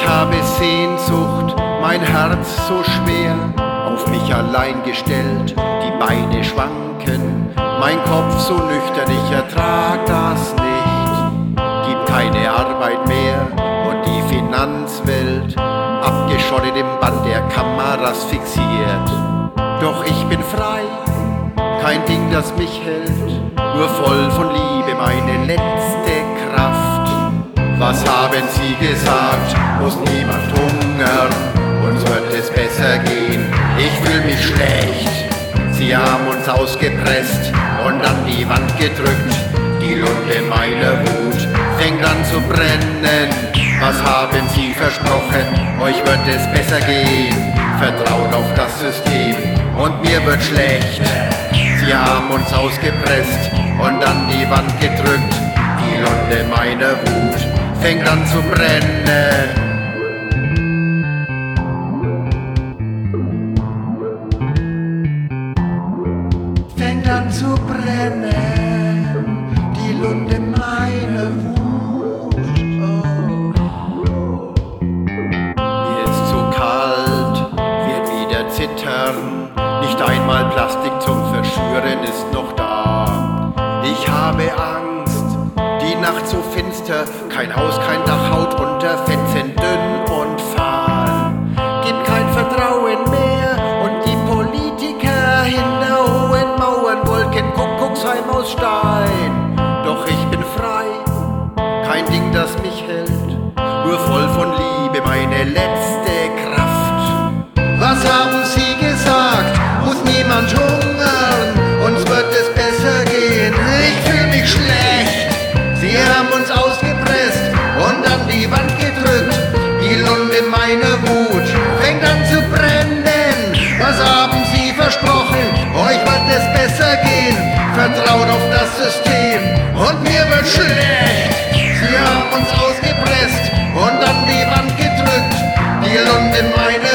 Ich habe Sehnsucht, mein Herz so schwer, auf mich allein gestellt, die Beine schwanken, mein Kopf so nüchtern, ich ertrag das nicht. Gibt keine Arbeit mehr und die Finanzwelt abgeschottet im Bann der Kameras fixiert. Doch ich bin frei, kein Ding, das mich hält, nur voll von Liebe meine letzte Kraft. Was haben Sie gesagt? Muss niemand hungern, uns wird es besser gehen. Ich fühl mich schlecht. Sie haben uns ausgepresst und an die Wand gedrückt. Die Lunte meiner Wut fängt an zu brennen. Was haben Sie versprochen? Euch wird es besser gehen. Vertraut auf das System und mir wird schlecht. Sie haben uns ausgepresst und an die Wand gedrückt. Die Lunte meiner Wut fängt an zu brennen. Fängt an zu brennen, die Lunte meiner Wut. Mir ist zu kalt, wird wieder zittern. Nicht einmal Plastik zum Verschüren ist noch da. Ich habe Angst, die Nacht so finster, kein Haus, kein Dach, Haut unter, Fenstern dünn und fahl. Gibt kein Vertrauen mehr und die Politiker hinter hohen Mauern, Wolken, Kuckucksheim aus Stein. Doch ich bin frei, kein Ding, das mich hält, nur voll von Liebe meine letzte Kraft. Was haben Sie gesagt? Muss niemand hungern, uns wird es besser gehen. Ich fühl mich schlecht. Sie haben uns ausgepresst und an die Wand gedrückt. Die Lunte meiner Wut fängt an zu brennen. Was haben Sie versprochen? Euch wird es besser gehen. Vertraut auf das System und mir wird schlecht. Sie haben uns ausgepresst und an die Wand gedrückt. Die Lunte meiner